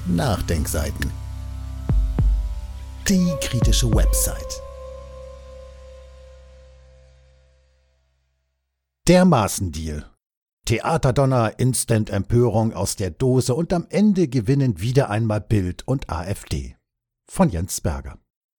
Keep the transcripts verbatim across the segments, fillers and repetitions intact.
Nachdenkseiten. Die kritische Website. Der Maaßen-Deal. Theaterdonner, Instant-Empörung aus der Dose und am Ende gewinnen wieder einmal Bild und AfD. Von Jens Berger.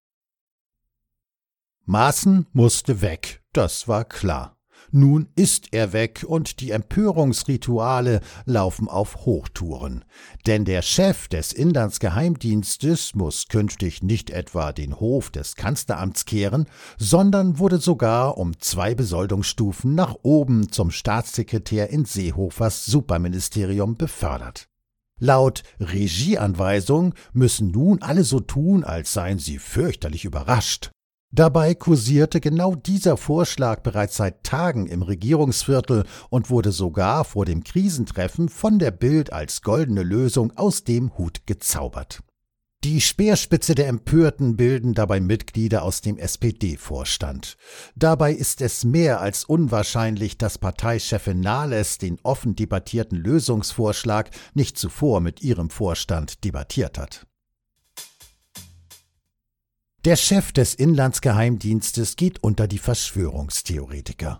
Maaßen musste weg, das war klar. Nun ist er weg und die Empörungsrituale laufen auf Hochtouren. Denn der Chef des Inlandsgeheimdienstes muss künftig nicht etwa den Hof des Kanzleramts kehren, sondern wurde sogar um zwei Besoldungsstufen nach oben zum Staatssekretär in Seehofers Superministerium befördert. Laut Regieanweisung müssen nun alle so tun, als seien sie fürchterlich überrascht. Dabei kursierte genau dieser Vorschlag bereits seit Tagen im Regierungsviertel und wurde sogar vor dem Krisentreffen von der Bild als goldene Lösung aus dem Hut gezaubert. Die Speerspitze der Empörten bilden dabei Mitglieder aus dem S P D-Vorstand. Dabei ist es mehr als unwahrscheinlich, dass Parteichefin Nahles den offen debattierten Lösungsvorschlag nicht zuvor mit ihrem Vorstand debattiert hat. Der Chef des Inlandsgeheimdienstes geht unter die Verschwörungstheoretiker.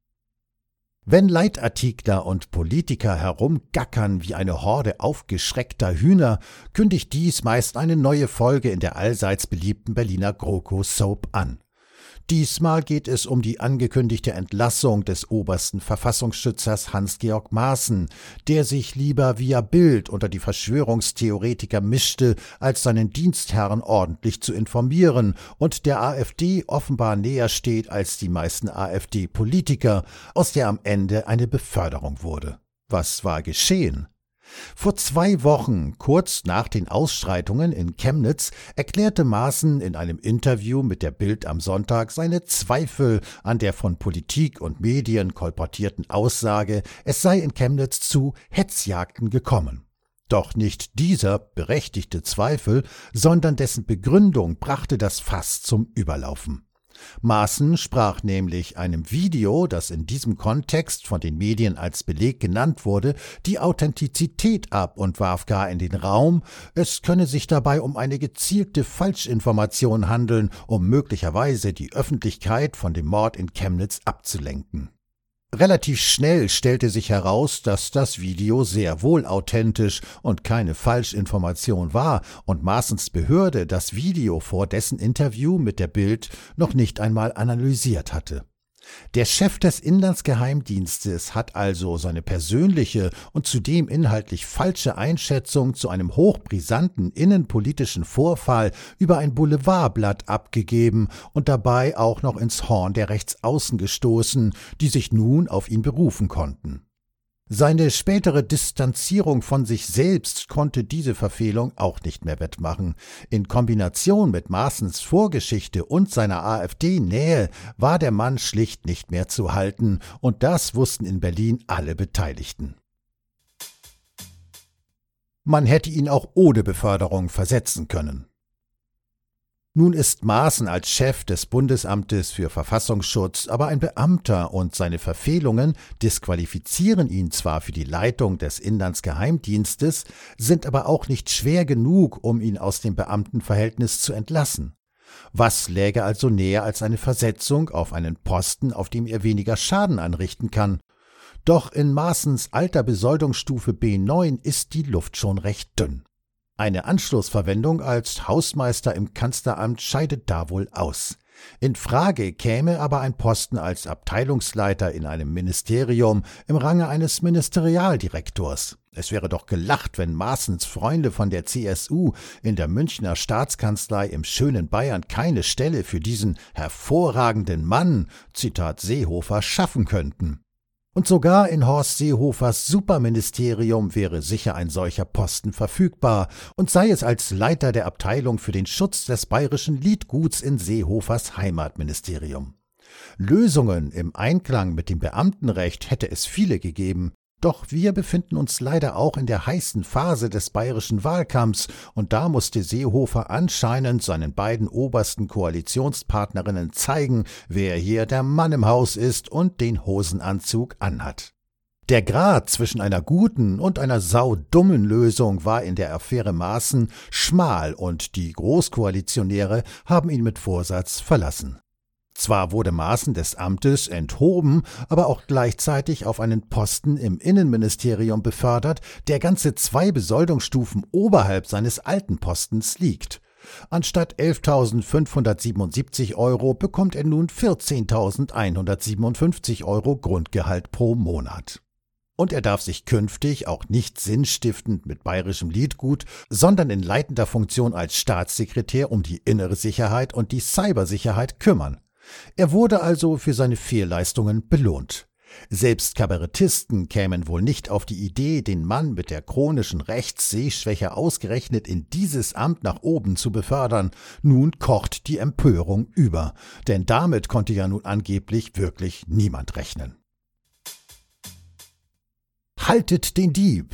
Wenn Leitartikler und Politiker herumgackern wie eine Horde aufgeschreckter Hühner, kündigt dies meist eine neue Folge in der allseits beliebten Berliner GroKo-Soap an. Diesmal geht es um die angekündigte Entlassung des obersten Verfassungsschützers Hans-Georg Maaßen, der sich lieber via Bild unter die Verschwörungstheoretiker mischte, als seinen Dienstherren ordentlich zu informieren und der AfD offenbar näher steht als die meisten AfD-Politiker, aus der am Ende eine Beförderung wurde. Was war geschehen? Vor zwei Wochen, kurz nach den Ausschreitungen in Chemnitz, erklärte Maaßen in einem Interview mit der Bild am Sonntag seine Zweifel an der von Politik und Medien kolportierten Aussage, es sei in Chemnitz zu Hetzjagden gekommen. Doch nicht dieser berechtigte Zweifel, sondern dessen Begründung brachte das Fass zum Überlaufen. Maaßen sprach nämlich einem Video, das in diesem Kontext von den Medien als Beleg genannt wurde, die Authentizität ab und warf gar in den Raum, es könne sich dabei um eine gezielte Falschinformation handeln, um möglicherweise die Öffentlichkeit von dem Mord in Chemnitz abzulenken. Relativ schnell stellte sich heraus, dass das Video sehr wohl authentisch und keine Falschinformation war und Maaßens Behörde das Video vor dessen Interview mit der Bild noch nicht einmal analysiert hatte. Der Chef des Inlandsgeheimdienstes hat also seine persönliche und zudem inhaltlich falsche Einschätzung zu einem hochbrisanten innenpolitischen Vorfall über ein Boulevardblatt abgegeben und dabei auch noch ins Horn der Rechtsaußen gestoßen, die sich nun auf ihn berufen konnten. Seine spätere Distanzierung von sich selbst konnte diese Verfehlung auch nicht mehr wettmachen. In Kombination mit Maaßens Vorgeschichte und seiner AfD-Nähe war der Mann schlicht nicht mehr zu halten, und das wussten in Berlin alle Beteiligten. Man hätte ihn auch ohne Beförderung versetzen können. Nun ist Maaßen als Chef des Bundesamtes für Verfassungsschutz aber ein Beamter und seine Verfehlungen disqualifizieren ihn zwar für die Leitung des Inlandsgeheimdienstes, sind aber auch nicht schwer genug, um ihn aus dem Beamtenverhältnis zu entlassen. Was läge also näher als eine Versetzung auf einen Posten, auf dem er weniger Schaden anrichten kann? Doch in Maaßens alter Besoldungsstufe B neun ist die Luft schon recht dünn. Eine Anschlussverwendung als Hausmeister im Kanzleramt scheidet da wohl aus. In Frage käme aber ein Posten als Abteilungsleiter in einem Ministerium im Range eines Ministerialdirektors. Es wäre doch gelacht, wenn Maaßens Freunde von der C S U in der Münchner Staatskanzlei im schönen Bayern keine Stelle für diesen hervorragenden Mann, Zitat Seehofer, schaffen könnten. Und sogar in Horst Seehofers Superministerium wäre sicher ein solcher Posten verfügbar, und sei es als Leiter der Abteilung für den Schutz des bayerischen Liedguts in Seehofers Heimatministerium. Lösungen im Einklang mit dem Beamtenrecht hätte es viele gegeben, doch wir befinden uns leider auch in der heißen Phase des bayerischen Wahlkampfs, und da musste Seehofer anscheinend seinen beiden obersten Koalitionspartnerinnen zeigen, wer hier der Mann im Haus ist und den Hosenanzug anhat. Der Grat zwischen einer guten und einer saudummen Lösung war in der Affäre Maaßen schmal und die Großkoalitionäre haben ihn mit Vorsatz verlassen. Zwar wurde Maaßen des Amtes enthoben, aber auch gleichzeitig auf einen Posten im Innenministerium befördert, der ganze zwei Besoldungsstufen oberhalb seines alten Postens liegt. Anstatt elftausendfünfhundertsiebenundsiebzig Euro bekommt er nun vierzehntausendeinhundertsiebenundfünfzig Euro Grundgehalt pro Monat. Und er darf sich künftig auch nicht sinnstiftend mit bayerischem Liedgut, sondern in leitender Funktion als Staatssekretär um die innere Sicherheit und die Cybersicherheit kümmern. Er wurde also für seine Fehlleistungen belohnt. Selbst Kabarettisten kämen wohl nicht auf die Idee, den Mann mit der chronischen Rechtssehschwäche ausgerechnet in dieses Amt nach oben zu befördern. Nun kocht die Empörung über, denn damit konnte ja nun angeblich wirklich niemand rechnen. Haltet den Dieb!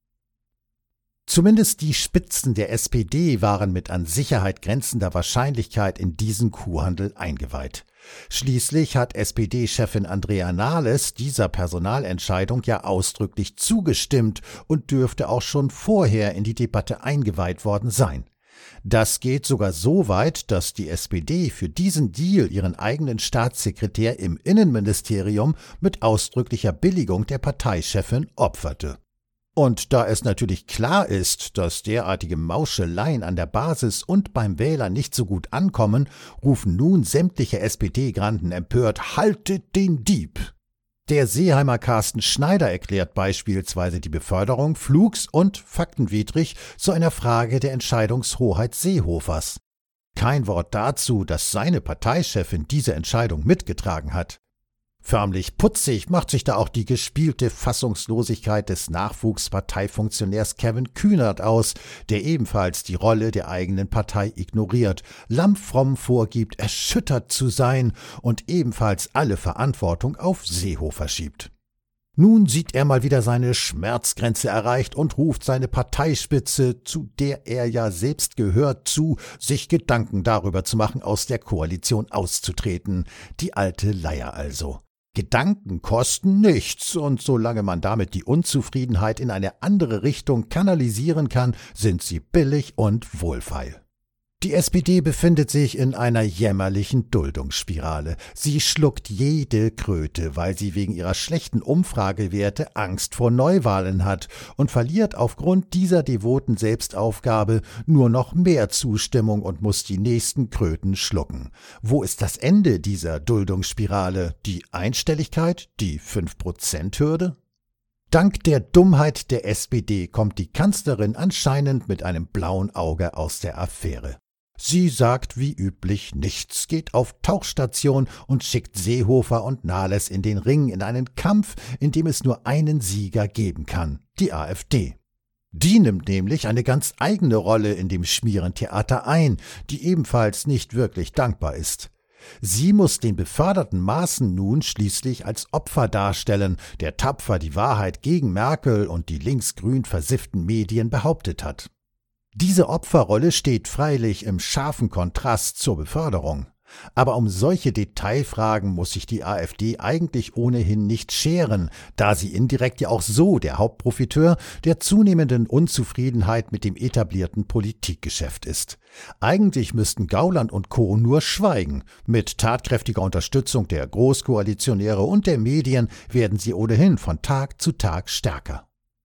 Zumindest die Spitzen der S P D waren mit an Sicherheit grenzender Wahrscheinlichkeit in diesen Kuhhandel eingeweiht. Schließlich hat S P D-Chefin Andrea Nahles dieser Personalentscheidung ja ausdrücklich zugestimmt und dürfte auch schon vorher in die Debatte eingeweiht worden sein. Das geht sogar so weit, dass die S P D für diesen Deal ihren eigenen Staatssekretär im Innenministerium mit ausdrücklicher Billigung der Parteichefin opferte. Und da es natürlich klar ist, dass derartige Mauscheleien an der Basis und beim Wähler nicht so gut ankommen, rufen nun sämtliche S P D-Granden empört: Haltet den Dieb! Der Seeheimer Carsten Schneider erklärt beispielsweise die Beförderung flugs- und faktenwidrig zu einer Frage der Entscheidungshoheit Seehofers. Kein Wort dazu, dass seine Parteichefin diese Entscheidung mitgetragen hat. Förmlich putzig macht sich da auch die gespielte Fassungslosigkeit des Nachwuchsparteifunktionärs Kevin Kühnert aus, der ebenfalls die Rolle der eigenen Partei ignoriert, lammfromm vorgibt, erschüttert zu sein und ebenfalls alle Verantwortung auf Seehofer schiebt. Nun sieht er mal wieder seine Schmerzgrenze erreicht und ruft seine Parteispitze, zu der er ja selbst gehört, zu, sich Gedanken darüber zu machen, aus der Koalition auszutreten. Die alte Leier also. Gedanken kosten nichts, und solange man damit die Unzufriedenheit in eine andere Richtung kanalisieren kann, sind sie billig und wohlfeil. Die S P D befindet sich in einer jämmerlichen Duldungsspirale. Sie schluckt jede Kröte, weil sie wegen ihrer schlechten Umfragewerte Angst vor Neuwahlen hat und verliert aufgrund dieser devoten Selbstaufgabe nur noch mehr Zustimmung und muss die nächsten Kröten schlucken. Wo ist das Ende dieser Duldungsspirale? Die Einstelligkeit? Die fünf Prozent Hürde? Dank der Dummheit der S P D kommt die Kanzlerin anscheinend mit einem blauen Auge aus der Affäre. Sie sagt wie üblich nichts, geht auf Tauchstation und schickt Seehofer und Nahles in den Ring in einen Kampf, in dem es nur einen Sieger geben kann, die AfD. Die nimmt nämlich eine ganz eigene Rolle in dem Schmierentheater ein, die ebenfalls nicht wirklich dankbar ist. Sie muss den beförderten Maaßen nun schließlich als Opfer darstellen, der tapfer die Wahrheit gegen Merkel und die linksgrün versifften Medien behauptet hat. Diese Opferrolle steht freilich im scharfen Kontrast zur Beförderung. Aber um solche Detailfragen muss sich die AfD eigentlich ohnehin nicht scheren, da sie indirekt ja auch so der Hauptprofiteur der zunehmenden Unzufriedenheit mit dem etablierten Politikgeschäft ist. Eigentlich müssten Gauland und Co. nur schweigen. Mit tatkräftiger Unterstützung der Großkoalitionäre und der Medien werden sie ohnehin von Tag zu Tag stärker.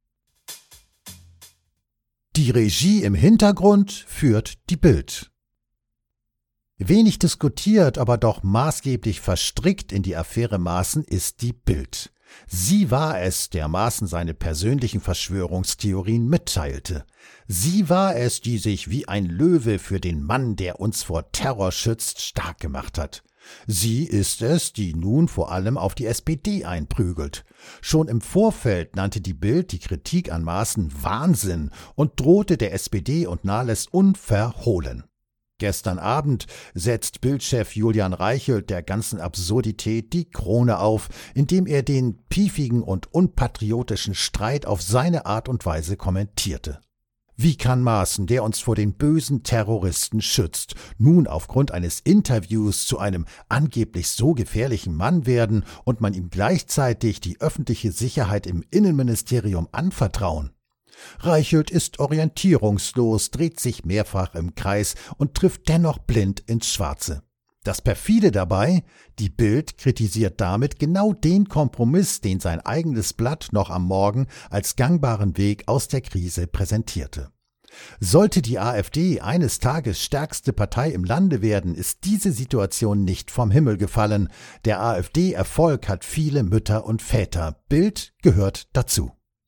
Die Regie im Hintergrund führt die Bild. Wenig diskutiert, aber doch maßgeblich verstrickt in die Affäre Maaßen ist die Bild. Sie war es, der Maaßen seine persönlichen Verschwörungstheorien mitteilte. Sie war es, die sich wie ein Löwe für den Mann, der uns vor Terror schützt, stark gemacht hat. Sie ist es, die nun vor allem auf die S P D einprügelt. Schon im Vorfeld nannte die Bild die Kritik an Maaßen Wahnsinn und drohte der S P D und Nahles unverhohlen. Gestern Abend setzt Bild-Chef Julian Reichelt der ganzen Absurdität die Krone auf, indem er den piefigen und unpatriotischen Streit auf seine Art und Weise kommentierte. Wie kann Maaßen, der uns vor den bösen Terroristen schützt, nun aufgrund eines Interviews zu einem angeblich so gefährlichen Mann werden und man ihm gleichzeitig die öffentliche Sicherheit im Innenministerium anvertrauen? Reichelt ist orientierungslos, dreht sich mehrfach im Kreis und trifft dennoch blind ins Schwarze. Das perfide dabei: Die Bild kritisiert damit genau den Kompromiss, den sein eigenes Blatt noch am Morgen als gangbaren Weg aus der Krise präsentierte. Sollte die AfD eines Tages stärkste Partei im Lande werden, ist diese Situation nicht vom Himmel gefallen. Der AfD-Erfolg hat viele Mütter und Väter. Bild gehört dazu.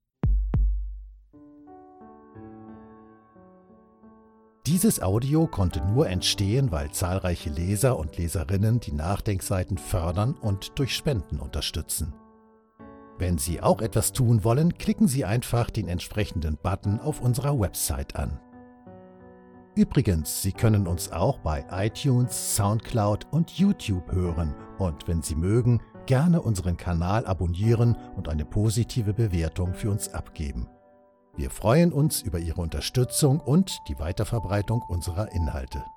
Dieses Audio konnte nur entstehen, weil zahlreiche Leser und Leserinnen die Nachdenkseiten fördern und durch Spenden unterstützen. Wenn Sie auch etwas tun wollen, klicken Sie einfach den entsprechenden Button auf unserer Website an. Übrigens, Sie können uns auch bei iTunes, Soundcloud und YouTube hören und, wenn Sie mögen, gerne unseren Kanal abonnieren und eine positive Bewertung für uns abgeben. Wir freuen uns über Ihre Unterstützung und die Weiterverbreitung unserer Inhalte.